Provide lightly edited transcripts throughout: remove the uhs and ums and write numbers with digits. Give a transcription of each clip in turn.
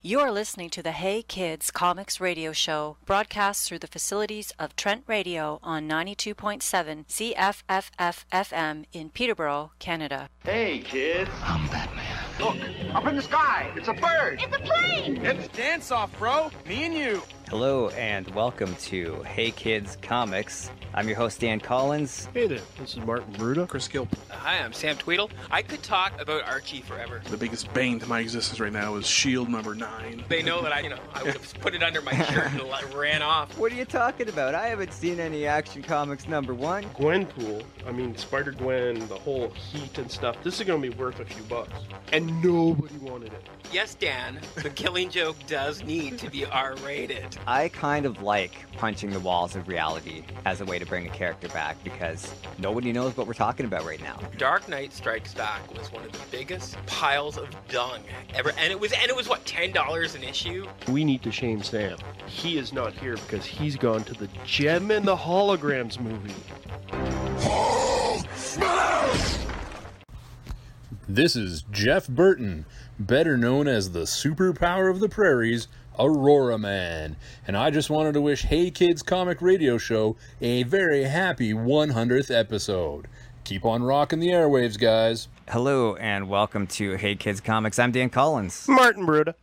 You're listening to the Hey Kids Comics Radio Show, broadcast through the facilities of Trent Radio on 92.7 CFFF-FM in Peterborough, Canada. Hey, kids. I'm Batman. Look, up in the sky. It's a bird. It's a plane. It's dance off, bro. Me and you. Hello and welcome to Hey Kids Comics. I'm your host, Dan Collins. Hey there, this is Martin Bruda. Chris Gilpin. Hi, I'm Sam Tweedle. I could talk about Archie forever. The biggest bane to my existence right now is Shield number 9. They know that I would have put it under my shirt and ran off. What are you talking about? I haven't seen any Action Comics #1. Gwenpool, Spider-Gwen, the whole heat and stuff. This is going to be worth a few bucks. And nobody wanted it. Yes, Dan, the Killing Joke does need to be R-rated. I kind of like punching the walls of reality as a way to bring a character back because nobody knows what we're talking about right now. Dark Knight Strikes Back was one of the biggest piles of dung ever, and it was what, $10 an issue? We need to shame Sam. He is not here because he's gone to the Gem and the Holograms movie. This is Jeff Burton, better known as the superpower of the prairies, Aurora Man, and I just wanted to wish Hey Kids Comic Radio Show a very happy 100th episode. Keep on rocking the airwaves, guys. Hello and welcome to Hey Kids Comics. I'm Dan Collins. Martin Bruda.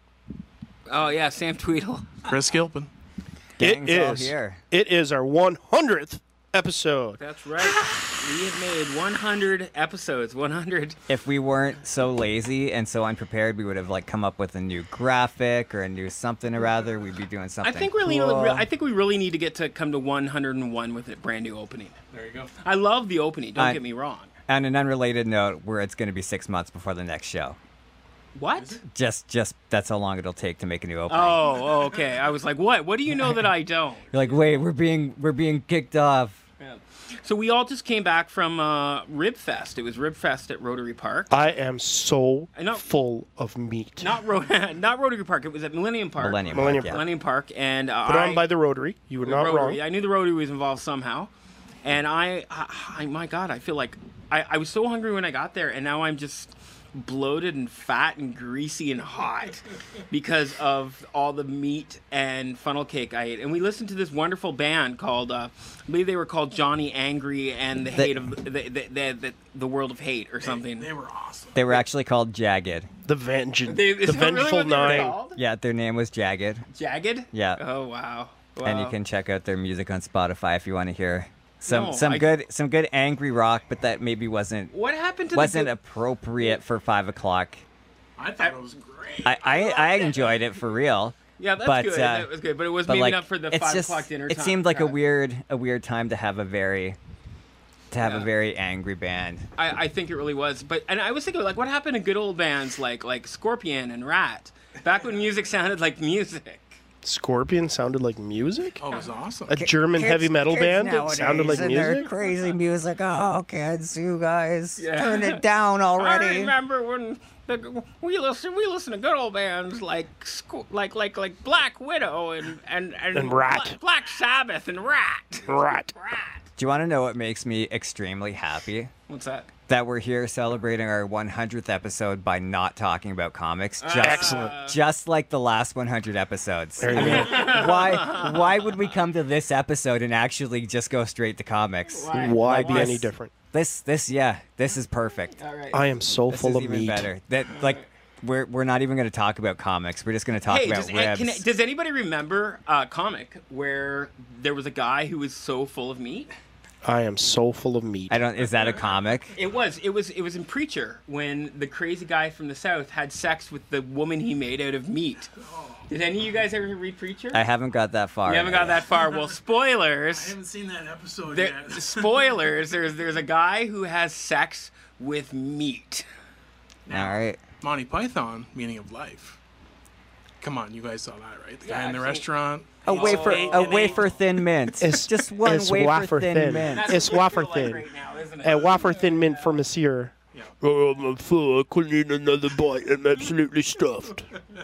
Oh yeah, Sam Tweedle. Chris Gilpin. Gang's all here. It is our 100th episode. That's right. We have made 100 episodes. 100. If we weren't so lazy and so unprepared, we would have come up with a new graphic or a new something or other. We'd be doing something. I think we really need to get to come to 101 with a brand new opening. There you go. I love the opening. Don't get me wrong. On an unrelated note, where it's going to be 6 months before the next show. What? Just that's how long it'll take to make a new opening. Oh, okay. I was like, what? What do you know that I don't? You're like, wait, we're being kicked off. Yeah. So we all just came back from Ribfest. It was Ribfest at Rotary Park. I am so full of meat. Not Rotary Park. It was at Millennium Park. Millennium Park. And put on by the Rotary. You were not wrong. I knew the Rotary was involved somehow. And I my God, I feel like I was so hungry when I got there, and now I'm just bloated and fat and greasy and hot because of all the meat and funnel cake I ate. And we listened to this wonderful band called, I believe they were called Johnny Angry and the Hate of the World of Hate or something. They were awesome. They were actually called Jagged. The Vengeful Nine. Yeah, their name was Jagged. Jagged? Yeah. Oh wow. And you can check out their music on Spotify if you want to hear some good angry rock, but that maybe wasn't appropriate for 5 o'clock. I thought it was great. I enjoyed it for real. Yeah, that's good. That was good, but it was maybe not for the 5 o'clock dinner time. It seemed like a weird time to have a very angry band. I think it really was. And I was thinking, what happened to good old bands like Scorpion and Rat, back when music sounded like music? Scorpion sounded like music? Oh, it was awesome. A German heavy metal band that sounded like music? Crazy music. Oh, kids, you guys, turn it down already. I remember when we listen to good old bands like Black Widow and Rat. Black Sabbath and Rat. Do you want to know what makes me extremely happy? What's that? That we're here celebrating our 100th episode by not talking about comics. Excellent. Just like the last 100 episodes. Why would we come to this episode and actually just go straight to comics? Why be any different? This is perfect. All right. I am so full of even meat. Better. We're not even going to talk about comics. We're just going to talk about ribs. Does anybody remember a comic where there was a guy who was so full of meat? I am so full of meat. Is that a comic? It was in Preacher when the crazy guy from the South had sex with the woman he made out of meat. Did any of you guys ever read Preacher? I haven't got that far. You haven't got that far. Well, spoilers. I haven't seen that episode yet. Spoilers. There's a guy who has sex with meat. All right. Monty Python, Meaning of Life. Come on, you guys saw that, right? The guy in the restaurant. A wafer thin mint. It's just one wafer thin mint. It's wafer thin. Right now, isn't it? A wafer thin mint for Monsieur. Yeah. Oh, I'm full. I couldn't eat another bite. I'm absolutely stuffed.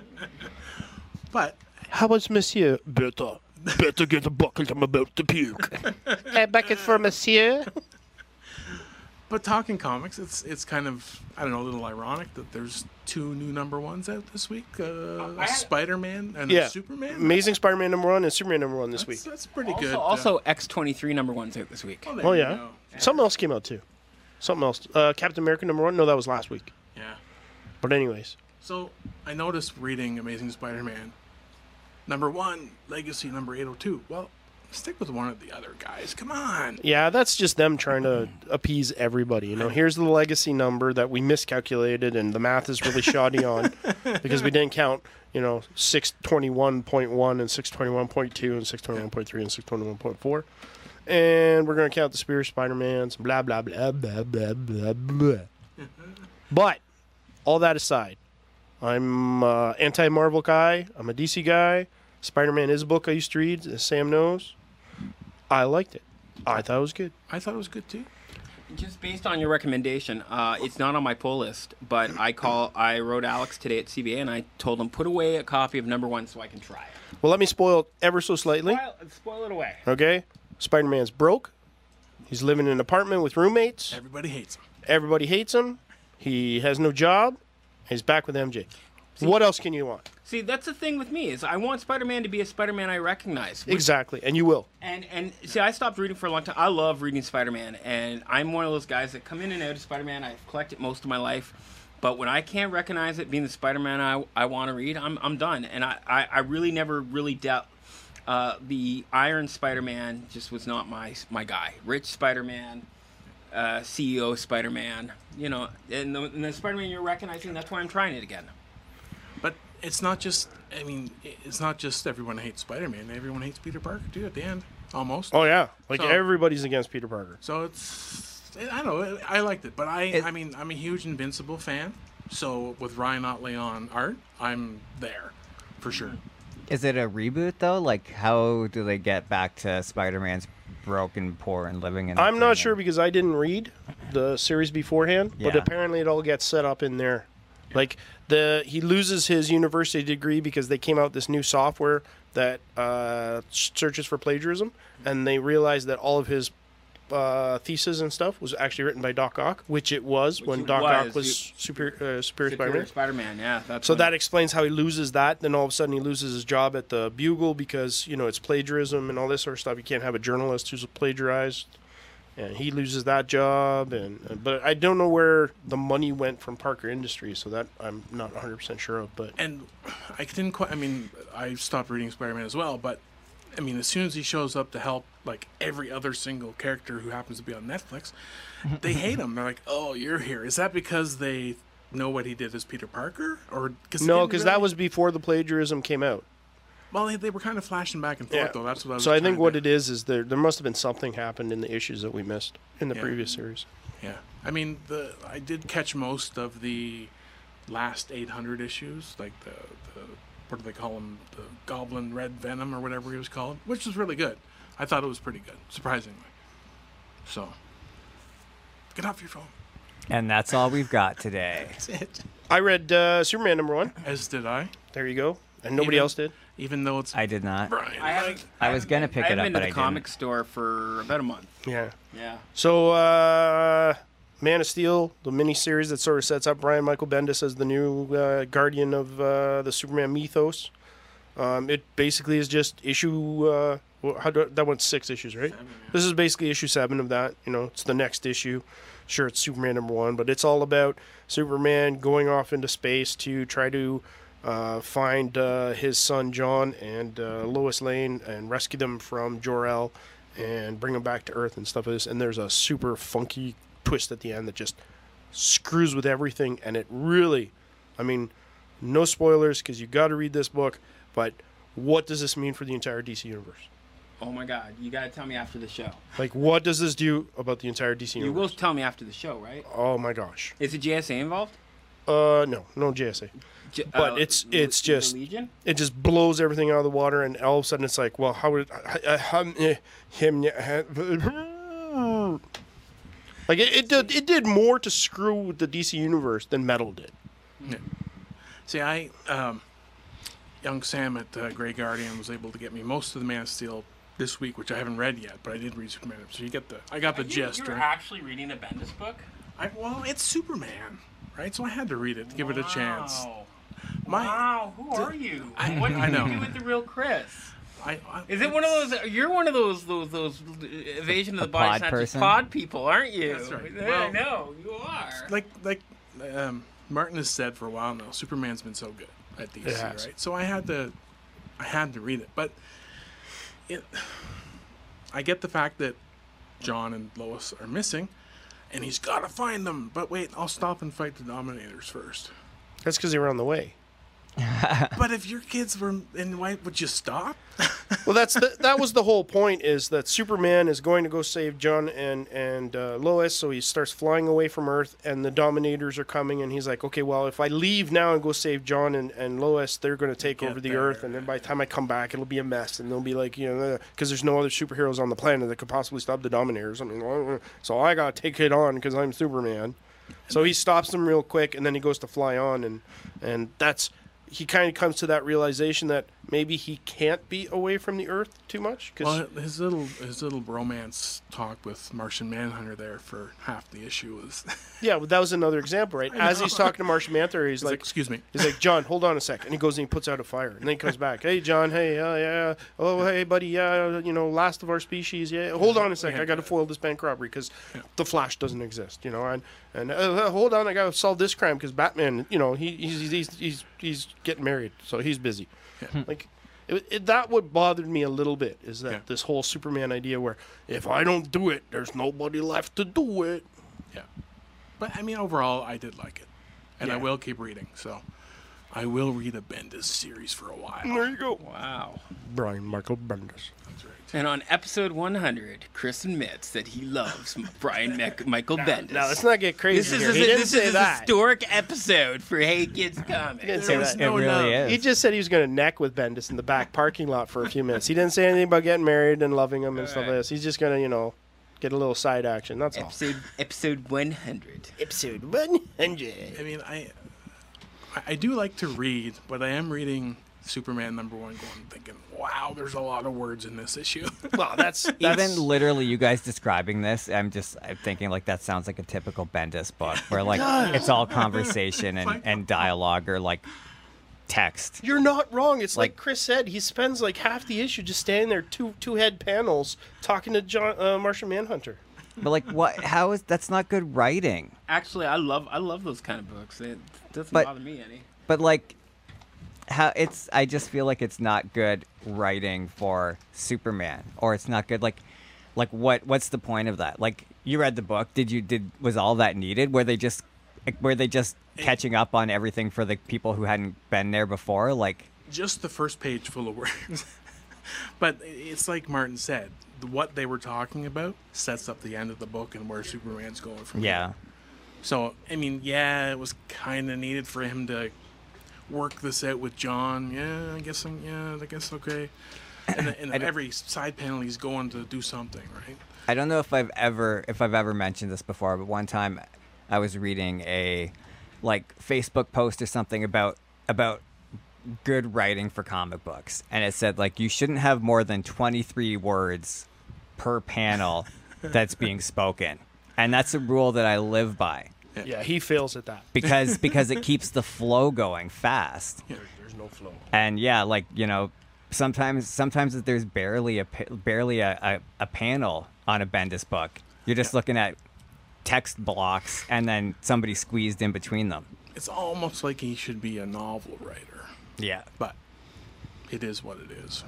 But how was Monsieur? Better get a bucket. I'm about to puke. A bucket for Monsieur. But talking comics, it's kind of, I don't know, a little ironic that there's 2 new number 1s out this week. Spider-Man and Superman. Amazing Spider-Man #1 and Superman #1 this week. That's pretty good. Also, X-23 number 1's out this week. Oh yeah. Something else came out too. Something else. Captain America #1. No, that was last week. Yeah. But anyways. So I noticed reading Amazing Spider-Man #1, Legacy number 802. Well, stick with one of the other guys. Come on. Yeah, that's just them trying to appease everybody. You know, here's the legacy number that we miscalculated, and the math is really shoddy on because we didn't count, 621.1 and 621.2 and 621.3 and 621.4. And we're going to count the Superior Spider-Mans, blah, blah, blah, blah, blah, blah, blah. But, all that aside, I'm an anti-Marvel guy. I'm a DC guy. Spider-Man is a book I used to read, as Sam knows. I liked it. I thought it was good. I thought it was good too. Just based on your recommendation, it's not on my pull list, but I wrote Alex today at CBA and I told him put away a copy of #1 so I can try it. Well, let me spoil it ever so slightly. Spoil it away. Okay? Spider-Man's broke. He's living in an apartment with roommates. Everybody hates him. Everybody hates him. He has no job. He's back with MJ. What else can you want? See, that's the thing with me is I want Spider-Man to be a Spider-Man I recognize. Exactly, and you will. And see, I stopped reading for a long time. I love reading Spider-Man, and I'm one of those guys that come in and out of Spider-Man. I've collected most of my life, but when I can't recognize it being the Spider-Man I want to read, I'm done. And I really never really dealt. The Iron Spider-Man just was not my guy. Rich Spider-Man, CEO Spider-Man, and the Spider-Man you're recognizing. That's why I'm trying it again. But it's not just. I mean, it's not just everyone hates Spider-Man. Everyone hates Peter Parker too. At the end, almost. Oh yeah, everybody's against Peter Parker. So I don't know. I liked it, but I mean, I'm a huge Invincible fan. So with Ryan Otley on art, I'm there for sure. Is it a reboot though? Like, how do they get back to Spider-Man's broken, poor, and living in? I'm not sure because I didn't read the series beforehand, but Yeah. apparently it all gets set up in there. Like he loses his university degree because they came out this new software that searches for plagiarism, and they realized that all of his thesis and stuff was actually written by Doc Ock, which it was when Doc Ock was Superior Spider-Man. Spider-Man, yeah. So that explains how he loses that. Then all of a sudden he loses his job at the Bugle because it's plagiarism and all this sort of stuff. You can't have a journalist who's plagiarized. And he loses that job, but I don't know where the money went from Parker Industries, so that I'm not 100% sure of. But I didn't quite. I mean, I stopped reading Spider-Man as well, but I mean, as soon as he shows up to help, like every other single character who happens to be on Netflix, they hate him. They're like, "Oh, you're here." Is that because they know what he did as Peter Parker, or no? Because that was before the plagiarism came out. Well, they were kind of flashing back and forth, though. That's what I was. So I think what it is there must have been something happened in the issues that we missed in the previous series. Yeah, I mean, I did catch most of the last 800 issues, like the what do they call him, the Goblin Red Venom or whatever he was called, which was really good. I thought it was pretty good, surprisingly. So, get off your phone. And that's all we've got today. That's it. I read Superman #1. As did I. There you go. And nobody else did. Even though it's I did not. Brian. I was gonna pick it up, been but to I the comic didn't. store for about a month. Yeah. Yeah. So, Man of Steel, the miniseries that sort of sets up Brian Michael Bendis as the new guardian of the Superman mythos. It basically is just issue. That one's 6 issues, right? 7, yeah. This is basically issue 7 of that. It's the next issue. Sure, it's Superman #1, but it's all about Superman going off into space to try to find his son John and Lois Lane and rescue them from Jor-El and bring them back to Earth and stuff like this. And there's a super funky twist at the end that just screws with everything. And it really, I mean, no spoilers because you got to read this book. But what does this mean for the entire DC universe? Oh my God! You gotta tell me after the show. Like, what does this do about the entire DC universe? You will tell me after the show, right? Oh my gosh! Is the JSA involved? No JSA. But it's just Legion? It just blows everything out of the water, and all of a sudden it's like, well, how would like it did more to screw with the DC universe than Metal did. Yeah. See, young Sam at Grey Guardian was able to get me most of the Man of Steel this week, which I haven't read yet, but I did read Superman. So I got the gist. You're right? actually reading a Bendis book? Well, it's Superman, right? So I had to read it to give it a chance. Wow, who are you? I What know. do you do with the real Chris? Is it it's- one of those? You're one of those evasion of the body pod snatchers person? pod people, aren't you? That's right. Yeah, Well, no, you are. Like Martin has said for a while now, Superman's been so good at DC, It has. right? So I had to read it, but I get the fact that John and Lois are missing, and he's got to find them. But wait, I'll stop and fight the Dominators first. That's because they were on the way. But if your kids were in white, would you stop? Well, that was the whole point, is that Superman is going to go save John and Lois, so he starts flying away from Earth, and the Dominators are coming, and he's like, okay, well, if I leave now and go save John and Lois, they're going to take Get over the there. Earth, and then by the time I come back, it'll be a mess, and they'll be like, because there's no other superheroes on the planet that could possibly stop the Dominators. I mean, so I got to take it on because I'm Superman. So he stops them real quick, and then he goes to fly on, and that's... He kind of comes to that realization that maybe he can't be away from the Earth too much. Well, his little romance talk with Martian Manhunter there for half the issue was. Yeah, well, that was another example, right? As he's talking to Martian Manhunter, he's like, "Excuse me." He's like, "John, hold on a sec," and he goes and he puts out a fire, and then he comes back. "Hey, John. Hey, yeah. Oh, hey, buddy. Yeah, last of our species. Yeah. Hold on a sec. I got to foil this bank robbery because the Flash doesn't exist. And hold on, I got to solve this crime because Batman. He's getting married, so he's busy. Yeah. Like." That what bothered me a little bit is that Yeah. this whole Superman idea where if I don't do it, there's nobody left to do it. Yeah. But I mean, overall, I did like it, and I will keep reading. So, I will read a Bendis series for a while. There you go. Wow. Brian Michael Bendis. That's right. And on episode 100, Chris admits that he loves Brian Michael Bendis. Now let's not get crazy. This is here. a, He didn't this say is a that. historic episode for Hey Kids Comics. He didn't say that. It really is. He just said he was going to neck with Bendis in the back parking lot for a few minutes. He didn't say anything about getting married and loving him and stuff like this. He's just going to, get a little side action. That's all. Episode 100. Episode 100. I mean, I do like to read, but I am reading Superman #1, thinking, wow, there's a lot of words in this issue. Well, that's Even literally, you guys describing this, I'm thinking like that sounds like a typical Bendis book, where like it's all conversation and dialogue or like text. You're not wrong. It's like Chris said. He spends like half the issue just standing there, two head panels, talking to Martian Manhunter. But like, what? How is that's not good writing? Actually, I love those kind of books. It doesn't But- bother me any. But like, I just feel like it's not good writing for Superman, or it's not good like what's the point of that? Like, you read the book, was all that needed? Were they just catching up on everything for the people who hadn't been there before? Like, Just the first page full of words. But it's like Martin said, what they were talking about sets up the end of the book and where Superman's going from yeah. there. So, I mean, yeah, it was kind of needed for him to work this out with John. Yeah, I guess okay. And every side panel he's going to do something, right? I don't know if I've ever mentioned this before, but one time I was reading a like Facebook post or something about good writing for comic books, and it said like you shouldn't have more than 23 words per panel that's being spoken, and that's a rule that I live by. Yeah, he fails at that. because it keeps the flow going fast. There's no flow. And yeah, like, sometimes there's barely a panel on a Bendis book. You're just looking at text blocks and then somebody squeezed in between them. It's almost like he should be a novel writer, Yeah. but it is what it is.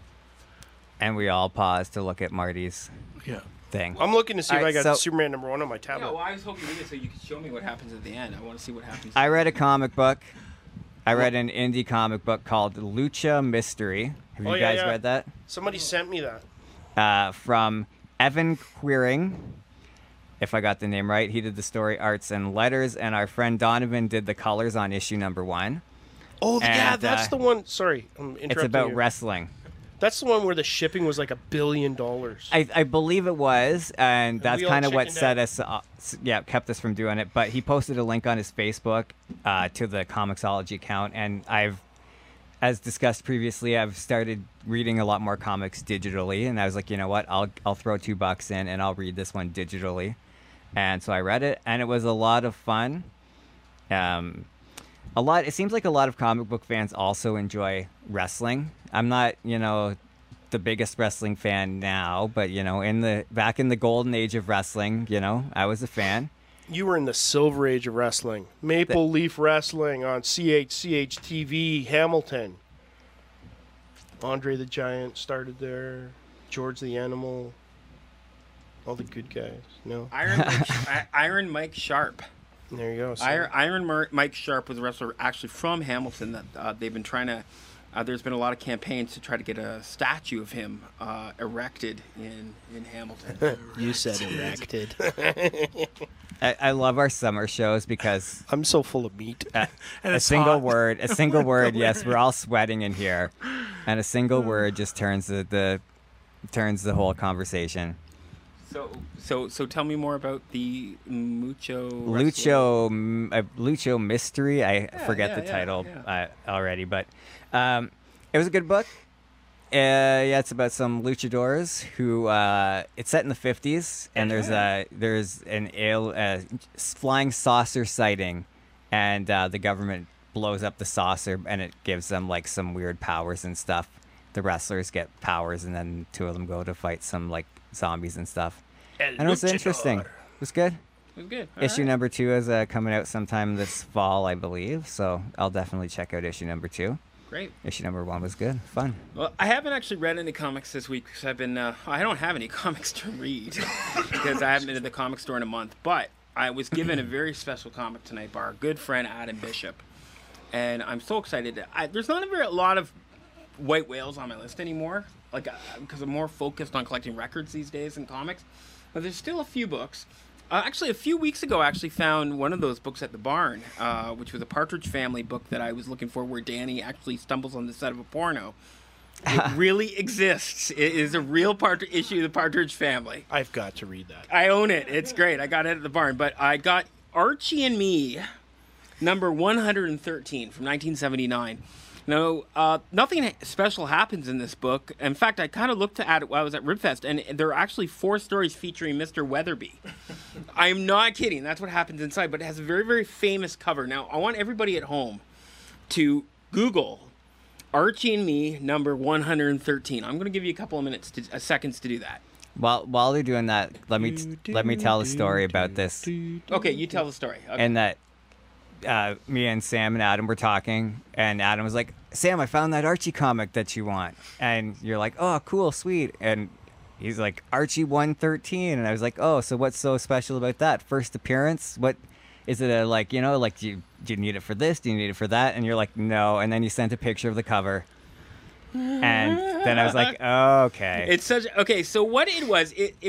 And we all pause to look at Marty's Yeah. thing. I'm looking to see if Alright, I got so- Superman #1 on my tablet. Yeah, well, I was hoping you did so you could show me what happens at the end. I want to see what happens. I read a comic book. I read an indie comic book called Lucha Mystery. Have you guys read that? Somebody sent me that. From Evan Quiring, if I got the name right. He did the story, arts, and letters, and our friend Donovan did the colors on issue #1. Oh, yeah, And, that's the one. Sorry, I'm interrupting It's about you. wrestling. That's the one where the shipping was like $1 billion. I believe it was, and that's we all kind of what chickened set out. us, kept us from doing it. But he posted a link on his Facebook to the Comixology account, and as discussed previously, I've started reading a lot more comics digitally, and I was like, you know what, I'll throw $2 in and I'll read this one digitally. And so I read it, and it was a lot of fun. It seems like a lot of comic book fans also enjoy wrestling. I'm not, the biggest wrestling fan now, but back in the golden age of wrestling, I was a fan. You were in the silver age of wrestling. Maple Leaf Wrestling on CHCH TV, Hamilton. Andre the Giant started there. George the Animal. All the good guys. No. Iron Mike Sharp. There you go. Iron Mike Sharp was a wrestler actually from Hamilton that they've been trying to. There's been a lot of campaigns to try to get a statue of him erected in Hamilton. You said erected. I love our summer shows because I'm so full of meat. A single word. Yes, we're all sweating in here, and a single word just turns the whole conversation. So tell me more about the Lucho Mystery. I forget the title already, but it was a good book. It's about some luchadors who it's set in the 50s, and there's an flying saucer sighting, and the government blows up the saucer, and it gives them like some weird powers and stuff. The wrestlers get powers, and then two of them go to fight some like zombies and stuff. And it was interesting. It was good. It was good. Issue number 2 is coming out sometime this fall, I believe. So I'll definitely check out issue number 2. Great. Issue number 1 was good. Fun. Well, I haven't actually read any comics this week because I've been... I don't have any comics to read because I haven't been to the comic store in a month. But I was given a very special comic tonight by our good friend Adam Bishop. And I'm so excited. There's not a lot of white whales on my list anymore, because I'm more focused on collecting records these days in comics. But there's still a few books. Actually, a few weeks ago, I actually found one of those books at the barn, which was a Partridge Family book that I was looking for, where Danny actually stumbles on the set of a porno. It really exists. It is a real issue of the Partridge Family. I've got to read that. I own it. It's great. I got it at the barn. But I got Archie and Me, number 113 from 1979. No, nothing special happens in this book. In fact, I kind of looked at it while I was at Ribfest, and there are actually 4 stories featuring Mr. Weatherby. I'm not kidding. That's what happens inside, but it has a very, very famous cover. Now, I want everybody at home to Google Archie and Me, number 113. I'm going to give you a couple of seconds to do that. While they're doing that, let me tell a story about this. Okay, you tell the story. Okay. And that me and Sam and Adam were talking, and Adam was like, Sam, I found that Archie comic that you want. And you're like, oh, cool, sweet. And he's like, Archie 113. And I was like, oh, so what's so special about that? First appearance? What is it? Do you need it for this? Do you need it for that? And you're like, no. And then you sent a picture of the cover. And then I was like, oh, okay. It's such okay. So what it was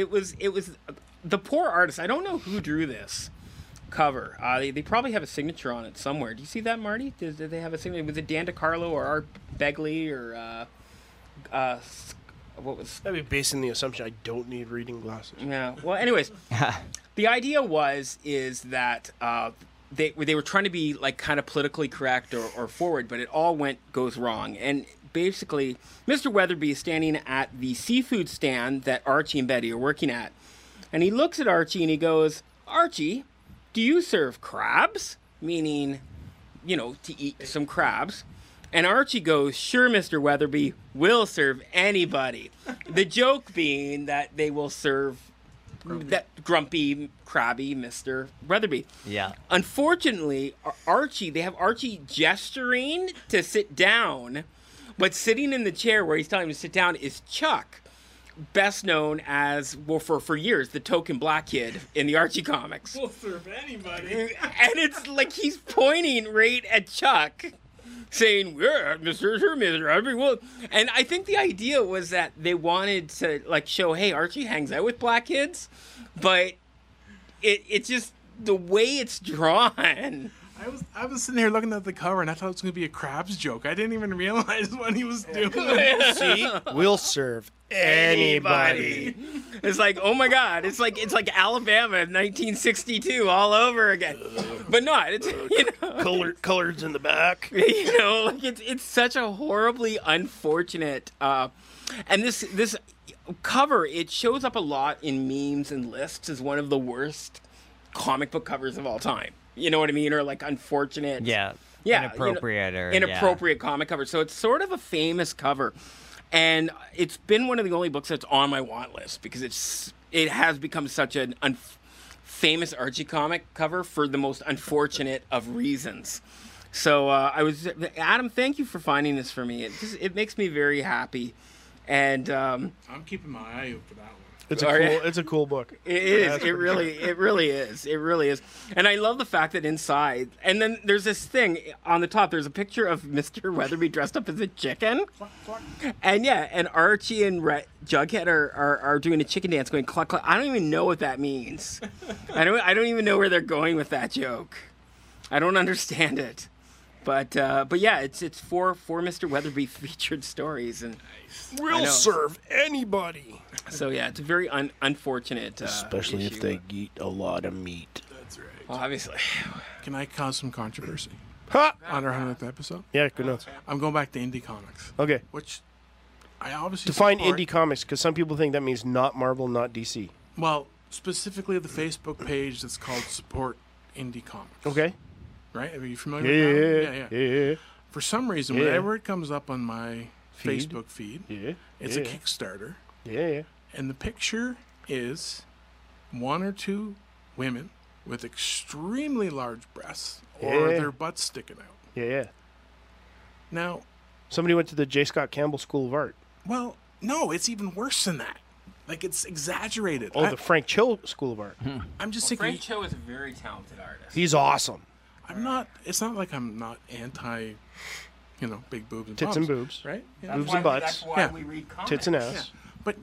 the poor artist. I don't know who drew this cover. They probably have a signature on it somewhere. Do you see that, Marty? Did they have a signature? Was it Dan DiCarlo or Art Begley or what was? I'd be basing the assumption I don't need reading glasses. Yeah. Well, anyways, the idea is that they were trying to be like kind of politically correct or forward, but it all goes wrong. And basically, Mr. Weatherby is standing at the seafood stand that Archie and Betty are working at, and he looks at Archie and he goes, Archie, do you serve crabs? Meaning, to eat some crabs. And Archie goes, sure, Mr. Weatherby, we'll serve anybody. The joke being that they will serve that grumpy, crabby Mr. Weatherby. Yeah. Unfortunately, they have Archie gesturing to sit down, but sitting in the chair where he's telling him to sit down is Chuck. Best known as, well, for years, the token black kid in the Archie comics. We'll serve anybody. And it's like he's pointing right at Chuck, saying, yeah, Mr. Weatherby. And I think the idea was that they wanted to show, hey, Archie hangs out with black kids, but it's just the way it's drawn. I was sitting here looking at the cover and I thought it was going to be a Krabs joke. I didn't even realize what he was doing. See, we'll serve anybody. It's like, oh my God, it's like Alabama in 1962 all over again, but not. It's Colors in the back. like it's such a horribly unfortunate. And this cover, it shows up a lot in memes and lists as one of the worst comic book covers of all time. You know what I mean? Or like unfortunate. Yeah. Yeah. Inappropriate or inappropriate comic cover. So it's sort of a famous cover. And it's been one of the only books that's on my want list because it has become such an famous Archie comic cover for the most unfortunate of reasons. So Adam, thank you for finding this for me. It makes me very happy. And I'm keeping my eye out for that one. It's a cool book. It is. It really is. It really is. And I love the fact that inside, and then there's this thing on the top. There's a picture of Mr. Weatherby dressed up as a chicken, and Archie and Jughead are doing a chicken dance, going cluck cluck. I don't even know what that means. I don't even know where they're going with that joke. I don't understand it. But yeah, it's four Mr. Weatherby featured stories, and we'll serve anybody. So yeah, it's a very unfortunate, especially issue. if they eat a lot of meat. That's right. Well, obviously. Can I cause some controversy Ha! on our 100th episode? Yeah, good enough. I'm going back to indie comics, Okay, which I obviously define support. indie comics because some people think that means not Marvel, not DC. Well, specifically the Facebook page that's called Support Indie Comics. Okay. Right? Are you familiar with that? Yeah. For some reason, whenever it comes up on my Feed. Facebook feed, Yeah. it's a Kickstarter. Yeah. And the picture is one or two women with extremely large breasts or Yeah. their butts sticking out. Yeah. Now, Somebody went to the J. Scott Campbell School of Art. well, no, it's even worse than that. Like, it's exaggerated. Oh, the Frank Cho School of Art. I'm just Frank thinking, Cho is a very talented artist. He's awesome. it's not like I'm not anti, big boobs and Tits bumps, and boobs. right? Yeah. Boobs and butts. That's why Yeah. we read comics. Tits and Yeah. ass. But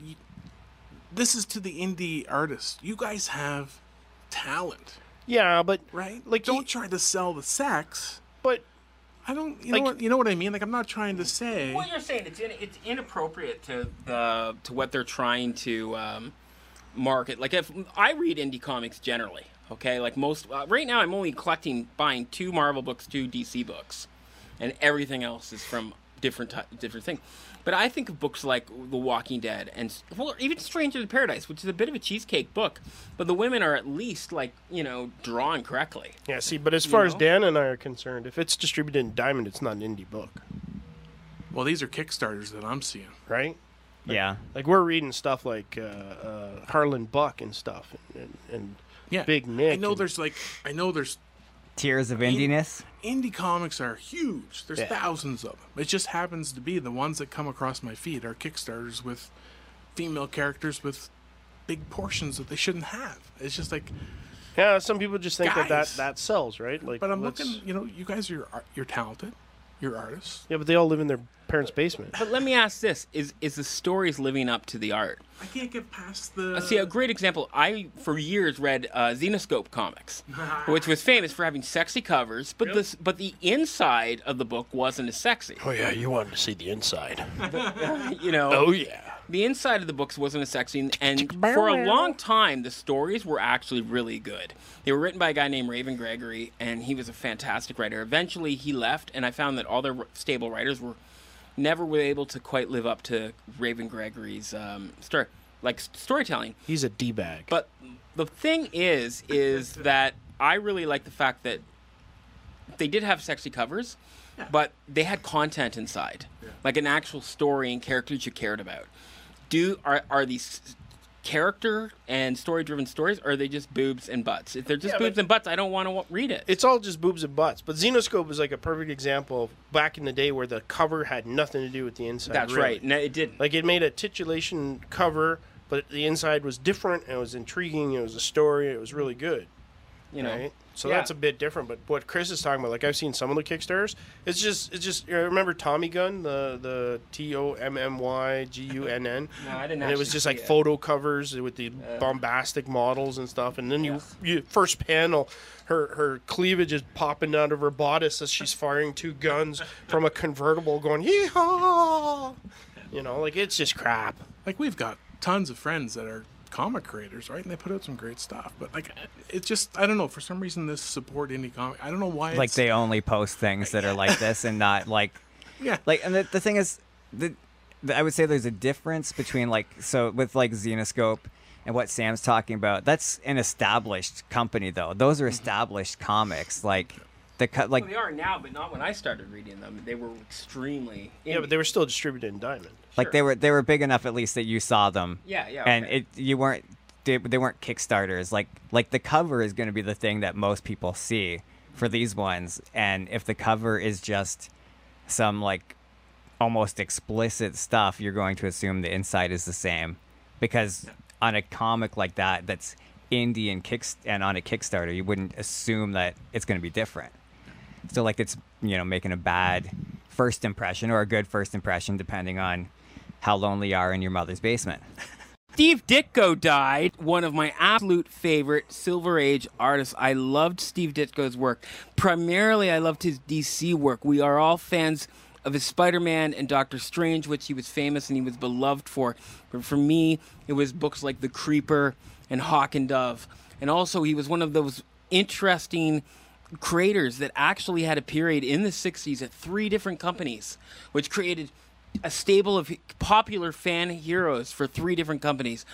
this is to the indie artists. You guys have talent, Yeah, but right? Like, don't try to sell the sex. but I don't. You Like- know what I mean? Like, I'm not trying to say. Well, you're saying it's inappropriate to what they're trying to market. Like, if I read indie comics generally, okay, like most right now, I'm only buying 2 Marvel books, 2 DC books, and everything else is from different things. But I think of books like The Walking Dead and even Stranger in Paradise, which is a bit of a cheesecake book, but the women are at least drawn correctly. yeah, see, but as far as know? Dan and I are concerned, if it's distributed in Diamond, it's not an indie book, Well, these are Kickstarters that I'm seeing. right? Yeah. Like we're reading stuff like Harlan Buck and stuff, and Yeah, Big Nick. I know and- there's Tears of indiness. indie comics are huge. There's Yeah. thousands of them. It just happens to be the ones that come across my feed are Kickstarters with female characters with big portions that they shouldn't have. It's just like, Yeah, some people just think that Guys. that sells, right? Like, but I'm let's- looking. You guys you're talented. You're artists. Yeah, but they all live in their parents' basement. But let me ask this: Is the stories living up to the art? I can't get past the. See, a great example. I, for years, read Xenoscope comics, which was famous for having sexy covers, but but the inside of the book wasn't as sexy. Oh yeah, you wanted to see the inside. Oh yeah. the inside of the books wasn't as sexy, and for a long time, the stories were actually really good. They were written by a guy named Raven Gregory, and he was a fantastic writer. Eventually, he left, and I found that all their stable writers never were able to quite live up to Raven Gregory's storytelling. He's a d-bag. But the thing is that I really like the fact that they did have sexy covers, but they had content inside, like an actual story and characters you cared about. Are these character and story-driven stories, or are they just boobs and butts? If they're just boobs and butts, I don't want to read it. It's all just boobs and butts. But Xenoscope is like a perfect example of back in the day where the cover had nothing to do with the inside. That's really. right. No, it didn't. Like it made a titulation cover, but the inside was different and it was intriguing. It was a story. It was really good. you know. Right. So Yeah. that's a bit different. But what Chris is talking about, like I've seen some of the Kickstarters, it's just. I remember Tommy Gun, the TOMMYGUNN. No, I didn't. And it was actually just see like it. photo covers with the bombastic models and stuff. And then you first panel, her cleavage is popping out of her bodice as she's firing 2 guns from a convertible, going yee-haw. You know, like it's just crap. Like we've got tons of friends that are comic creators, right? And they put out some great stuff. But like, it's just, I don't know. For some reason, this support indie comic. I don't know why. Like they only post things that are like this and not like. Yeah. Like, and the thing is, I would say there's a difference between like, so with like Xenoscope and what Sam's talking about. That's an established company though. Those are established comics. Like Well, they are now, but not when I started reading them. They were extremely. Yeah, but they were still distributed in Diamond. like they were big enough at least that you saw them. Yeah, yeah. And okay. they weren't Kickstarters. Like the cover is going to be the thing that most people see for these ones. And if the cover is just some like almost explicit stuff, you're going to assume the inside is the same, because on a comic like that that's indie and on a Kickstarter, you wouldn't assume that it's going to be different. So like it's, you know, making a bad first impression or a good first impression depending on how lonely you are in your mother's basement. Steve Ditko died, one of my absolute favorite Silver Age artists. I loved Steve Ditko's work. Primarily, I loved his DC work. We are all fans of his Spider-Man and Doctor Strange, which he was famous and he was beloved for. But for me, it was books like The Creeper and Hawk and Dove. And also, he was one of those interesting creators that actually had a period in the 60s at 3 different companies, which created a stable of popular fan heroes for 3 different companies.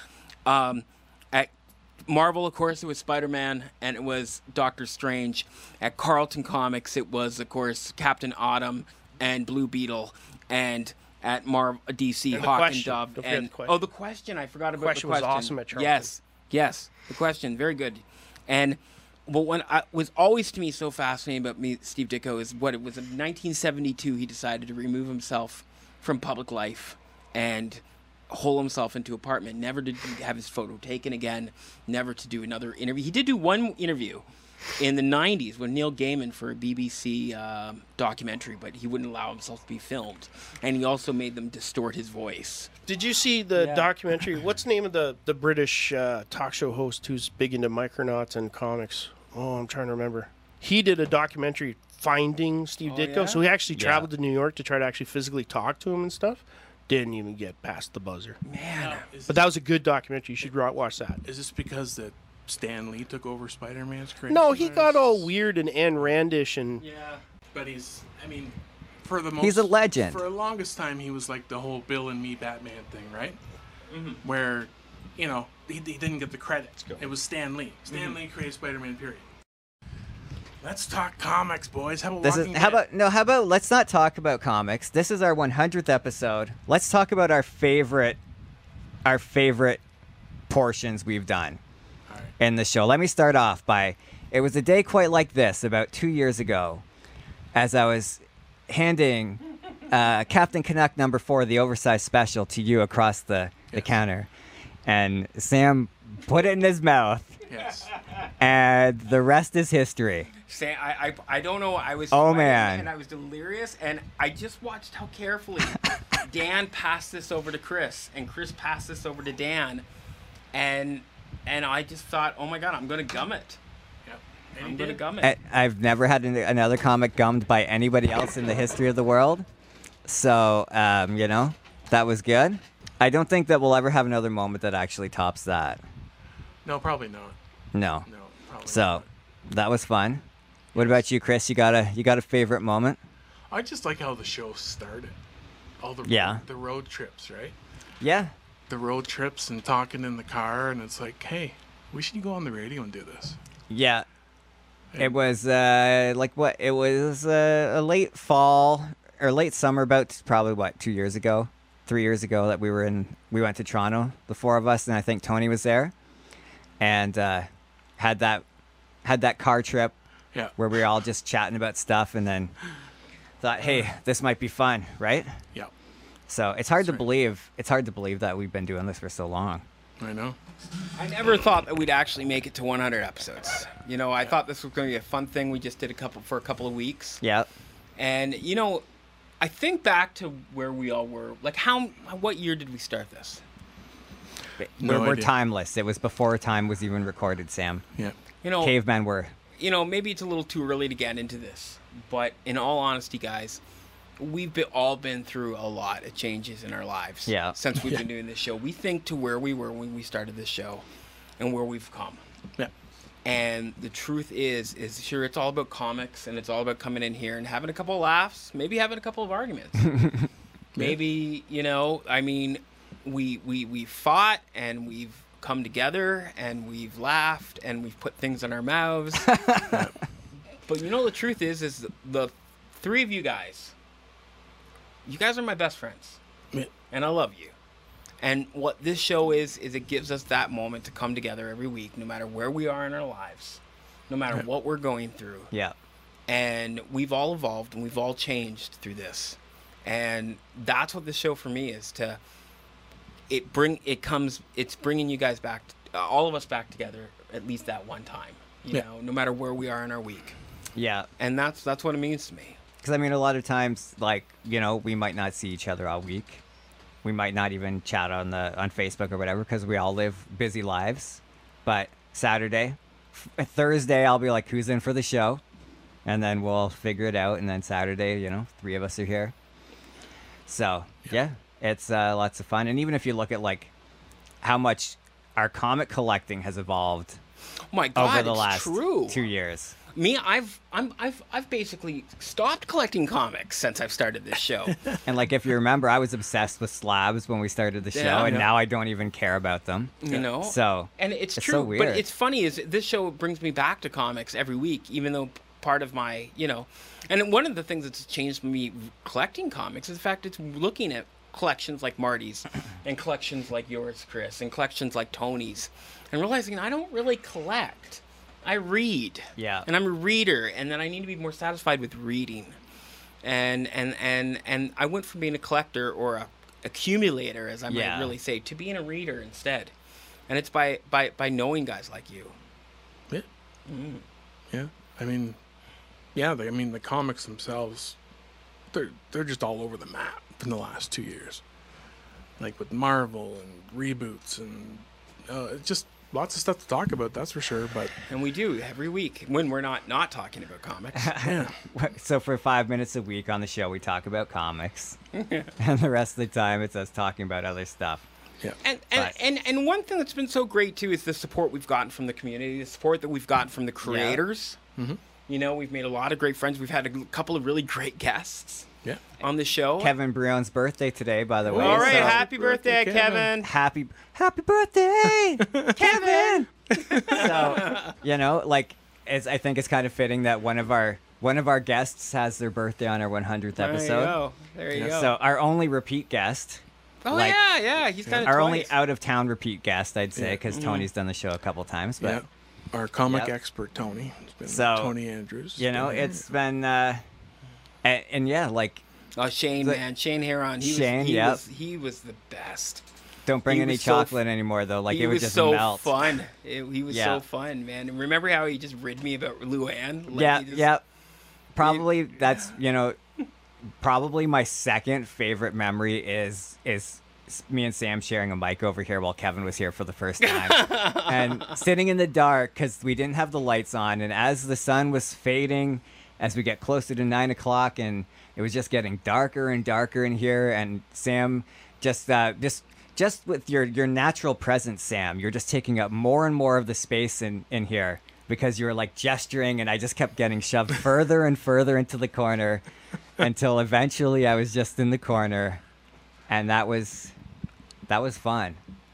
At Marvel, of course, it was Spider-Man and it was Doctor Strange. At Carlton Comics, it was, of course, Captain Autumn and Blue Beetle. And at DC, And The Hawk Question. and Dove. Don't forget And The Question. The Question. I forgot about Question The was Question. awesome at Charlton. Yes, The Question. Very good. And but what was always to me so fascinating about Steve Ditko is what it was in 1972 he decided to remove himself from public life and hole himself into an apartment, never to have his photo taken again, never to do another interview. He did do one interview in the 90s with Neil Gaiman for a BBC documentary, but he wouldn't allow himself to be filmed. And he also made them distort his voice. Did you see the Yeah. documentary? What's the name of the British talk show host who's big into Micronauts and comics? Oh, I'm trying to remember. He did a documentary finding Steve Ditko. yeah? So he actually traveled to New York to try to actually physically talk to him and stuff. Didn't even get past the buzzer. Man. But that was a good documentary. You should watch that. Is this because that Stan Lee took over Spider-Man's creation? No, he got all weird and Ayn Randish and Yeah, but I mean, for the most... He's a legend. For the longest time, he was like the whole Bill and me Batman thing, right? Mm-hmm. Where, you know, he didn't get the credit. It was Stan Lee. Stan Lee created Spider-Man, period. Let's talk comics, boys. How about Walking Dead? Let's not talk about comics. This is our 100th episode. Let's talk about our favorite portions we've done in the show. Let me start off by, it was a day quite like this about 2 years ago, as I was handing Captain Canuck number 4, the oversized special, to you across the counter, and Sam put it in his mouth, Yes. and the rest is history. Say, I don't know. I was Oh, sweating man. and I was delirious, and I just watched how carefully Dan passed this over to Chris, and Chris passed this over to Dan, and I just thought, oh my god, I'm gonna gum it. Yep. I'm gonna gum it. I've never had another comic gummed by anybody else in the history of the world. So, you know, that was good. I don't think that we'll ever have another moment that actually tops that. No, probably not. No. No, probably So, not. that was fun. What about you, Chris? You got a favorite moment? I just like how the show started. All the the road trips, right? Yeah. The road trips and talking in the car, and it's like, hey, we should go on the radio and do this. Yeah. It was like what? It was a late fall or late summer, about probably 2 years ago, 3 years ago, that we went to Toronto, the 4 of us, and I think Tony was there, and had that car trip. Yeah. Where we were all just chatting about stuff, and then thought, hey, this might be fun, right? Yeah. So it's hard to believe. It's hard to believe that we've been doing this for so long. I know. I never thought that we'd actually make it to 100 episodes. You know, I thought this was going to be a fun thing. We just did for a couple of weeks. Yeah. And, you know, I think back to where we all were. Like, what year did we start this? No We're idea. timeless. It was before time was even recorded, Sam. Yeah. You know, Cavemen were. you know, maybe it's a little too early to get into this, but in all honesty, guys, we've all been through a lot of changes in our lives. Yeah. Since we've been doing this show, we think to where we were when we started this show, and where we've come. Yeah. And the truth is sure, it's all about comics, and it's all about coming in here and having a couple of laughs, maybe having a couple of arguments. Maybe, you know, I mean, we fought and we've come together and we've laughed and we've put things in our mouths. But you know, the truth is the three of you guys are my best friends. Yeah. And I love you. And what this show is it gives us that moment to come together every week, no matter where we are in our lives, no matter what we're going through. Yeah. And we've all evolved and we've all changed through this. And that's what this show for me is, it's bringing you guys back, all of us back together at least that one time, you know, no matter where we are in our week. Yeah. And that's what it means to me. Because, I mean, a lot of times, like, you know, we might not see each other all week. We might not even chat on Facebook or whatever because we all live busy lives. But Saturday, Thursday, I'll be like, who's in for the show? And then we'll figure it out. And then Saturday, you know, three of us are here. So, yeah, it's lots of fun. And even if you look at, like, how much our comic collecting has evolved Oh my God, over the last true. 2 years. Me, I've basically stopped collecting comics since I've started this show. And, like, if you remember, I was obsessed with slabs when we started the show, Yeah. and now I don't even care about them. You know? So, And it's it's true, so but weird. it's funny is this show brings me back to comics every week, even though part of my, you know, and one of the things that's changed me collecting comics is the fact it's looking at collections like Marty's and collections like yours, Chris, and collections like Tony's, and realizing I don't really collect. I read. Yeah. And I'm a reader, and then I need to be more satisfied with reading. And I went from being a collector or a accumulator, as I might really say, to being a reader instead. And it's by knowing guys like you. Yeah. Yeah. I mean, the comics themselves, they're just all over the map in the last 2 years. Like with Marvel and reboots and it's just lots of stuff to talk about, that's for sure. But And we do every week when we're not talking about comics. So for 5 minutes a week on the show, we talk about comics, and the rest of the time it's us talking about other stuff. yeah. And one thing that's been so great too is the support we've gotten from the community, the support that we've gotten from the creators. Mm-hmm. You know, we've made a lot of great friends. We've had a couple of really great guests Yeah. on the show. Kevin Brion's birthday today, by the way. All right, so happy birthday, Kevin. happy birthday, Kevin. So, you know, like, I think it's kind of fitting that one of our guests has their birthday on our 100th episode. There you go. So our only repeat guest. Oh, like, yeah. He's done it Our twice. only out of town repeat guest, I'd say, Yeah. because Tony's done the show a couple times. But Yeah. Our comic Yep. expert, Tony. It's been So, Tony Andrews. you know, it's been, and yeah, like, Oh, Shane, Like- man. Shane Heron. Shane, yep. He was the best. don't bring He any was so chocolate anymore though. Like he it would was just so melt. fun. He was Yeah. so fun, man. And remember how he just rid me about Luann? Like, Yeah, he just- yeah. Probably that's, you know, probably my second favorite memory is me and Sam sharing a mic over here while Kevin was here for the first time. And sitting in the dark because we didn't have the lights on. And as the sun was fading, as we get closer to 9 o'clock, and it was just getting darker and darker in here. And Sam just with your natural presence, Sam, you're just taking up more and more of the space in here because you were like gesturing, and I just kept getting shoved further and further into the corner until eventually I was just in the corner. And that was fun.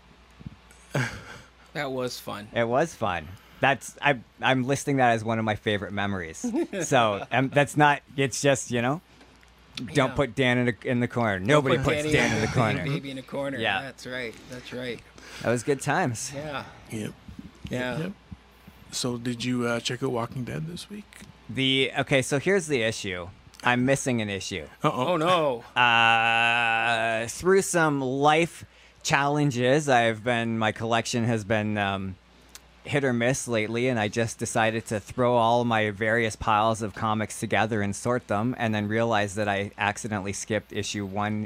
That was fun. It was fun. I'm listing that as one of my favorite memories. So that's not. It's just, you know, don't Yeah. put Dan in the corner. Nobody puts Danny Dan in the and corner. Baby in a corner. Yeah. That's right. That was good times. Yeah. Yep. Yeah. Yep. So did you check out Walking Dead this week? Okay, so here's the issue. I'm missing an issue. Oh no. Through some life challenges. My collection has been hit or miss lately, and I just decided to throw all my various piles of comics together and sort them, and then realized that I accidentally skipped issue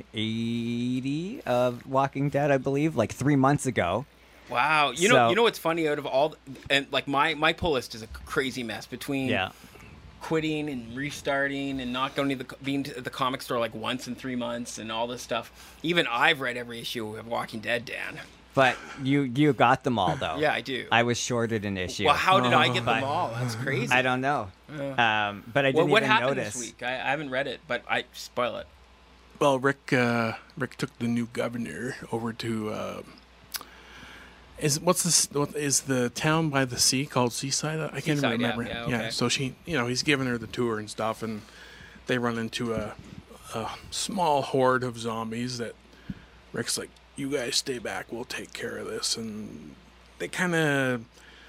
180 of Walking Dead, I believe, like 3 months ago. Wow. You know what's funny, out of all, and like my pull list is a crazy mess between quitting and restarting and not going to being to the comic store like once in 3 months and all this stuff. Even I've read every issue of Walking Dead, Dan. But you got them all, though. Yeah, I do. I was shorted an issue. Well, how did I get them all? That's crazy. I don't know. But I didn't what even happened notice. this week? I haven't read it, but I spoil it. Well, Rick took the new governor over to what is the town by the sea called Seaside? I can't even remember. Yeah, okay. So he's giving her the tour and stuff, and they run into a small horde of zombies that Rick's like, "You guys stay back. We'll take care of this." And they kind of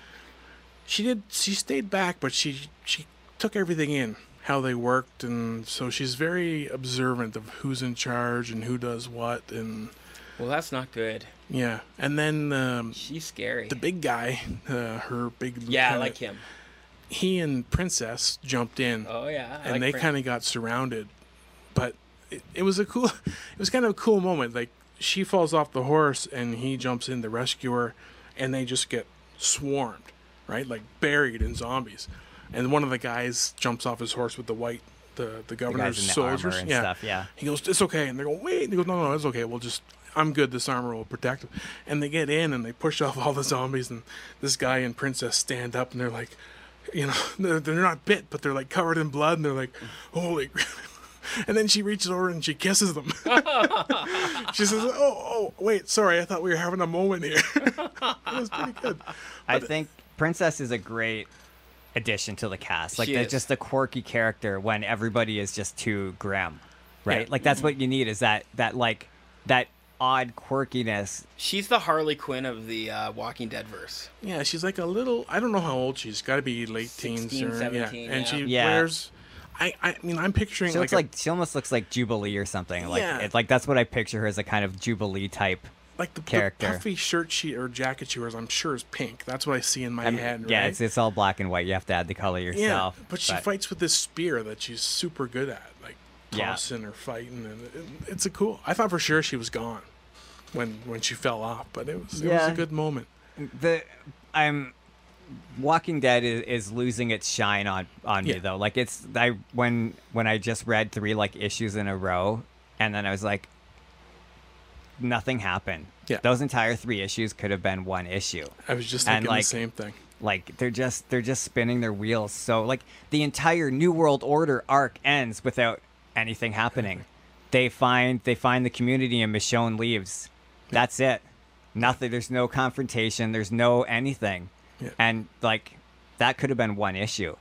she stayed back, but she took everything in, how they worked, and so she's very observant of who's in charge and who does what. And Well, that's not good. yeah, and then She's scary. the big guy, her big Yeah, I lieutenant, like him. he and Princess jumped in. Oh yeah, I and like they Prince. kind of got surrounded, but it was kind of a cool moment. Like, she falls off the horse and he jumps in to rescue her, and they just get swarmed, right? Like buried in zombies. And one of the guys jumps off his horse with the governor's guys in the soldiers. armor and stuff, yeah. He goes, "It's okay." And they go, "Wait." And he goes, No, it's okay. I'm good. This armor will protect him." And they get in and they push off all the zombies, and this guy and Princess stand up, and they're like, they're not bit, but they're like covered in blood, and they're like, "Holy crap." And then she reaches over and she kisses them. She says, oh, wait, sorry, I thought we were having a moment here. It was pretty good. I think Princess is a great addition to the cast. Like, She they're is. just a quirky character when everybody is just too grim, right? Yeah. Like, that's what you need, is that odd quirkiness. She's the Harley Quinn of the Walking Dead verse. Yeah, she's like a little, I don't know how old she's got to be late 16, teens. Or, 17, And she Yeah. wears, I mean, I'm picturing She almost looks like Jubilee or something. Like, Yeah. like that's what I picture her, as a kind of Jubilee type. like the character. puffy shirt or jacket she wears, I'm sure is pink. That's what I see in my head, Yeah, right? it's all black and white. You have to add the color yourself. Yeah, but she fights with this spear that she's super good at, like Yeah. tossing or fighting, and it's a cool. I thought for sure she was gone when she fell off, but it was a good moment. Walking Dead is losing its shine on me, Yeah. though. Like, when I just read 3 issues in a row, and then I was like, nothing happened. Yeah. Those entire 3 issues could have been 1 issue. I was just And, thinking the like, same thing. Like, they're just spinning their wheels. So, like, the entire New World Order arc ends without anything happening. They find the community, and Michonne leaves. That's it. Nothing. There's no confrontation. There's no anything. Yeah. And, like, that could have been 1 issue.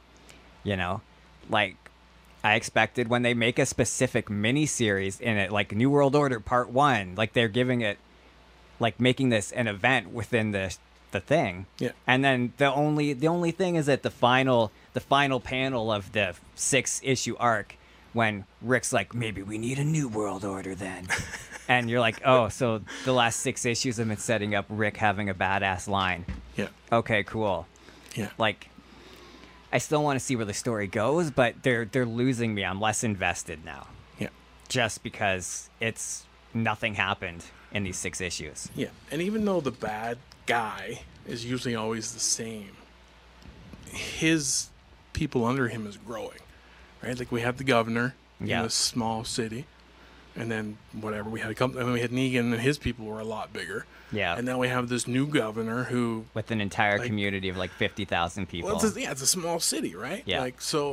Like, I expected when they make a specific mini-series in it, like New World Order Part 1, like, they're giving it, like, making this an event within the thing. Yeah. And then the only thing is at the final panel of the 6-issue arc, when Rick's like, maybe we need a New World Order then. And you're like, oh, so the last 6 issues have been setting up Rick having a badass line. Yeah, Okay, cool. yeah. Like, I still want to see where the story goes, but they're losing me. I'm less invested now, Yeah. just because it's nothing happened in these 6 issues. Yeah, and even though the bad guy is usually always the same, his people under him is growing, right? Like, we had the governor Yeah. in a small city, and then we had Negan, and his people were a lot bigger. Yeah. And now we have this new governor who, With an entire Like- community of like 50,000 people. well, it's a small city, right? Yeah. Like, so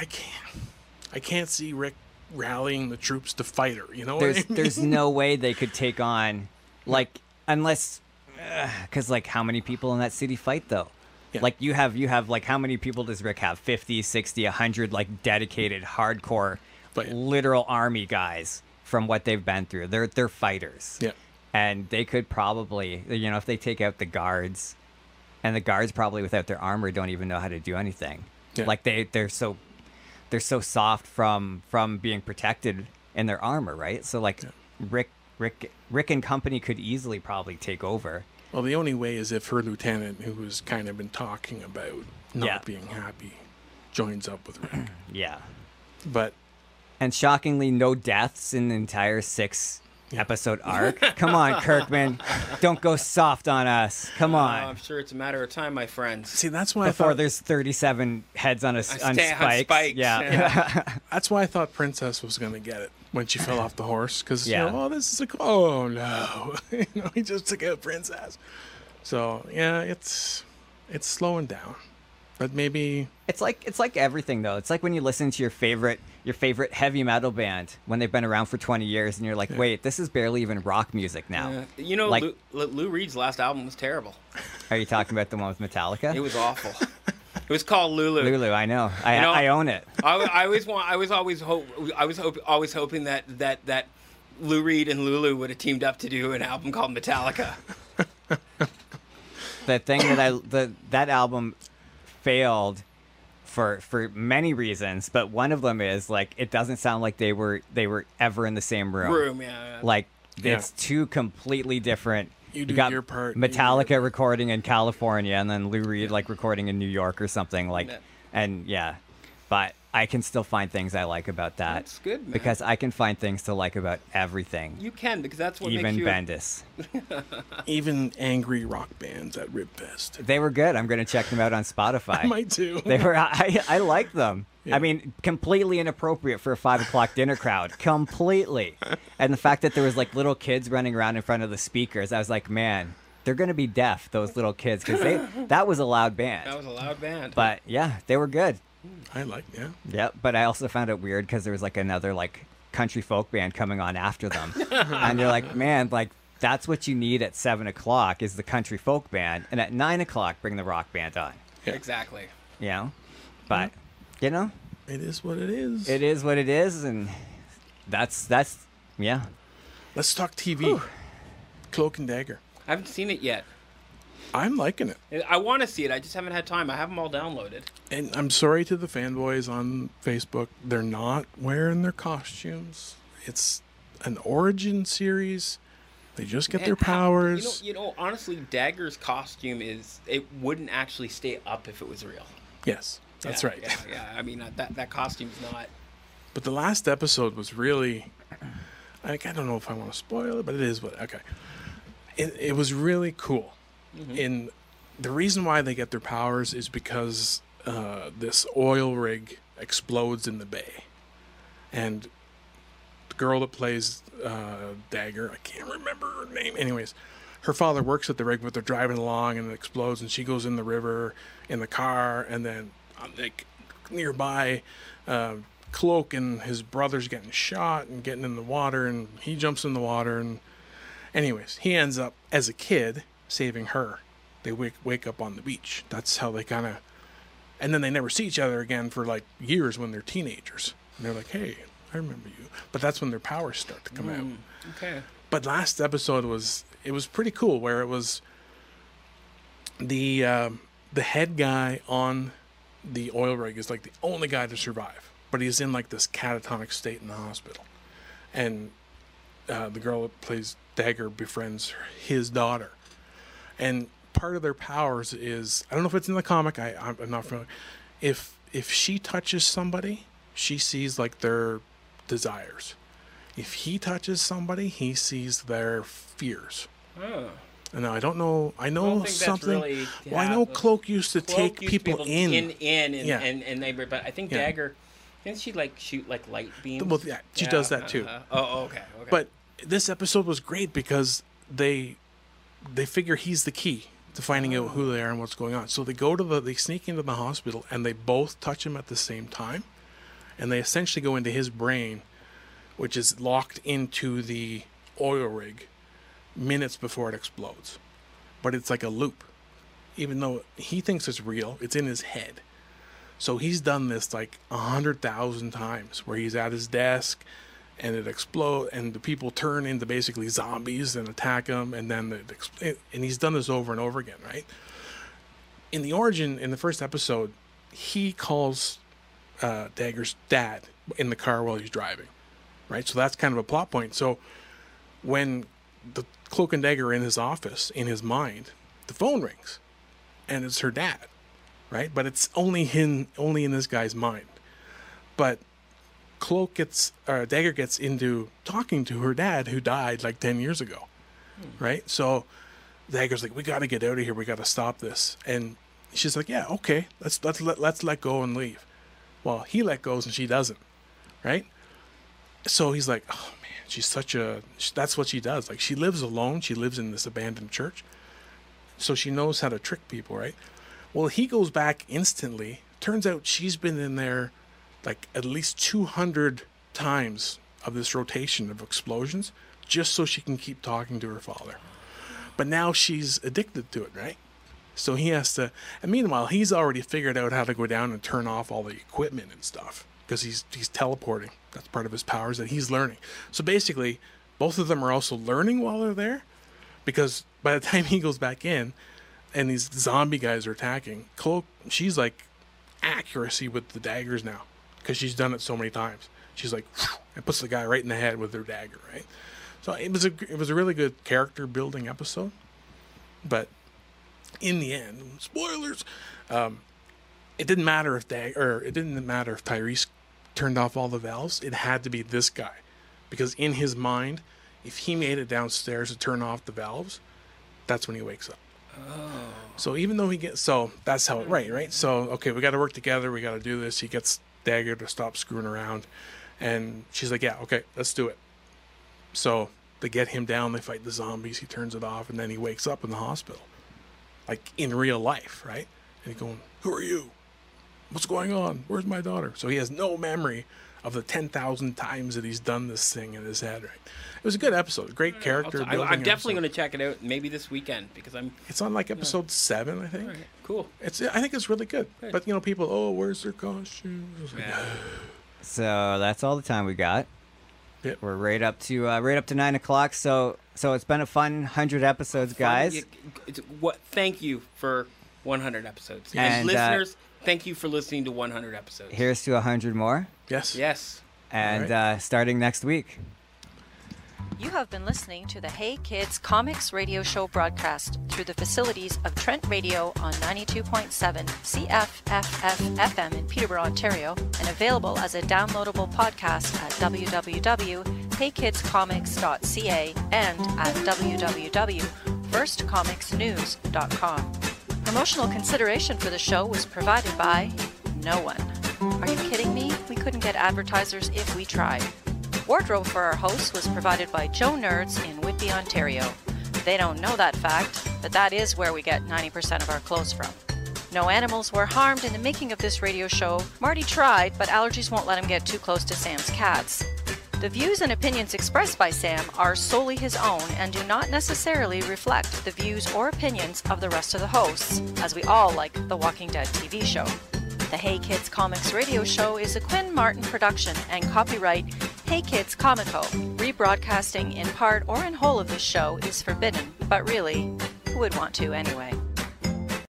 I can't see Rick rallying the troops to fight her. You know what I mean? There's no way they could take on, like, unless, because like, how many people in that city fight though? Yeah. Like, you have like, how many people does Rick have? 50, 60, 100 like dedicated hardcore, But- literal army guys from what they've been through. They're fighters. Yeah. And they could probably, if they take out the guards, and the guards probably without their armor don't even know how to do anything. Yeah. Like, they're so soft from being protected in their armor, right? So like, Rick Rick and company could easily probably take over. Well, the only way is if her lieutenant, who has kind of been talking about not Yeah. being happy, joins up with Rick. Yeah. But And shockingly, no deaths in the entire 6-episode arc. Come on, Kirkman. Don't go soft on us. Come on. I'm sure it's a matter of time, my friends. see, that's why Before I thought there's 37 heads on On spikes. spikes, Yeah. that's why I thought Princess was going to get it when she fell off the horse. Because Yeah. this is oh no, he just took out Princess. So yeah, it's slowing down, but maybe It's like everything though. It's like when you listen to your favorite heavy metal band when they've been around for 20 years and you're like, wait, this is barely even rock music now. You know, Like- Lou Reed's last album was terrible. Are you talking about the one with Metallica? It was awful. It was called Lulu. Lulu, I know. You know, I own it. I was always hoping that Lou Reed and Lulu would have teamed up to do an album called Metallica. The thing that album failed for many reasons, but one of them is like it doesn't sound like they were ever in the same room. Yeah. Like Yeah. it's two completely different. You do got your part, you do Metallica recording in California, and then Lou Reed like recording in New York or something like. Yeah. And yeah, but I can still find things I like about that. That's good, man. Because I can find things to like about everything, You can, because that's what even makes you. Bendis. even angry rock bands at Ribfest. They were good. I'm gonna check them out on Spotify. I might too. They were. I like them. Yeah. I mean, completely inappropriate for a 5 o'clock dinner crowd. Completely. And the fact that there was like little kids running around in front of the speakers, I was like, man, they're gonna be deaf. Those little kids, because that was a loud band. That was a loud band. But yeah, they were good. I like, yeah. Yep. But I also found it weird because there was like another like country folk band coming on after them, and you're like, man, like that's what you need at 7 o'clock is the country folk band, and at 9 o'clock bring the rock band on. Exactly. You know, but you know. It is what it is. It is what it is, and that's yeah. Let's talk TV. Cloak and Dagger. I haven't seen it yet. I'm liking it. I want to see it. I just haven't had time. I have them all downloaded. And I'm sorry to the fanboys on Facebook. They're not wearing their costumes. It's an origin series. They just get their And how- powers. You know, honestly, Dagger's costume it wouldn't actually stay up if it was real. Yes, that's Yeah, right. Yeah. I mean, that costume's not. But the last episode was really, like, I don't know if I want to spoil it, but it is what, okay. It was really cool. And the reason why they get their powers is because this oil rig explodes in the bay. And the girl that plays Dagger, I can't remember her name. Anyways, her father works at the rig, but they're driving along and it explodes, and she goes in the river in the car, and then like nearby, Cloak and his brother's getting shot and getting in the water, and he jumps in the water, and anyways, he ends up as a kid saving her. They wake up on the beach. That's how they kind of, and then they never see each other again for like years when they're teenagers. And they're like, hey, I remember you. But that's when their powers start to come out. Okay. But last episode was pretty cool, where it was the head guy on the oil rig is like the only guy to survive, but he's in like this catatonic state in the hospital, and the girl that plays Dagger befriends his daughter, and part of their powers is, I don't know if it's in the comic, I'm not familiar. If she touches somebody, she sees like their desires. If he touches somebody, he sees their fears. Oh. And I don't know. I know don't think that's something. really Well, I know happened. Cloak used to Cloak take used to be people able in. Yeah. and they, but I think Yeah. Dagger, didn't she like shoot like light beams? Well, yeah, she does that too. Okay. But this episode was great because they figure he's the key to finding out who they are and what's going on. So they sneak into the hospital, and they both touch him at the same time, and they essentially go into his brain, which is locked into the oil rig minutes before it explodes. But it's like a loop. Even though he thinks it's real, it's in his head. So he's done this like 100,000 times, where he's at his desk and it explodes, and the people turn into basically zombies and attack him, and then and he's done this over and over again, right? In the origin, in the first episode, he calls Dagger's dad in the car while he's driving, right? So that's kind of a plot point. So when the Cloak and Dagger are in his office, in his mind, the phone rings, and it's her dad, right? But it's only in this guy's mind. But Dagger gets into talking to her dad, who died like 10 years ago, right? So Dagger's like, we got to get out of here. We got to stop this. And she's like, yeah, okay, let's let go and leave. Well, he let go and she doesn't, right? So he's like, oh man, that's what she does. Like, she lives alone. She lives in this abandoned church. So she knows how to trick people, right? Well, he goes back instantly. Turns out she's been in there like at least 200 times of this rotation of explosions just so she can keep talking to her father. But now she's addicted to it, right? So he has to, and meanwhile, he's already figured out how to go down and turn off all the equipment and stuff because he's teleporting. That's part of his powers that he's learning. So basically, both of them are also learning while they're there, because by the time he goes back in and these zombie guys are attacking, Cloak, she's like accuracy with the daggers now because she's done it so many times. She's like, and puts the guy right in the head with her dagger, right? So it was a really good character building episode, but in the end, spoilers, it didn't matter if Tyrese turned off all the valves. It had to be this guy, because in his mind, if he made it downstairs to turn off the valves, that's when he wakes up. Oh. So even though that's how it, right? So, okay, we got to work together. We got to do this. He gets Dagger to stop screwing around. And she's like, yeah, okay, let's do it. So they get him down. They fight the zombies. He turns it off. And then he wakes up in the hospital, like in real life, right? And he's going, who are you? What's going on? Where's my daughter? So he has no memory of the 10,000 times that he's done this thing in his head, right? It was a good episode. Great character building. I'm definitely going to check it out, maybe this weekend, because It's on like episode 7, I think. Right, cool. I think it's really good. But people, where's their costumes? So that's all the time we got. Yep. We're right up to 9 o'clock. So it's been a fun 100 episodes, guys. Thank you for 100 episodes, and listeners. Thank you for listening to 100 episodes. Here's to 100 more. Yes. And starting next week. You have been listening to the Hey Kids Comics radio show broadcast through the facilities of Trent Radio on 92.7 CFFF-FM in Peterborough, Ontario, and available as a downloadable podcast at www.heykidscomics.ca and at www.firstcomicsnews.com. Promotional consideration for the show was provided by no one. Are you kidding me? We couldn't get advertisers if we tried. Wardrobe for our hosts was provided by Joe Nerds in Whitby, Ontario. They don't know that fact, but that is where we get 90% of our clothes from. No animals were harmed in the making of this radio show. Marty tried, but allergies won't let him get too close to Sam's cats. The views and opinions expressed by Sam are solely his own and do not necessarily reflect the views or opinions of the rest of the hosts, as we all like the Walking Dead TV show. The Hey Kids Comics radio show is a Quinn Martin production and copyright Hey Kids Comico. Rebroadcasting in part or in whole of this show is forbidden, but really, who would want to anyway?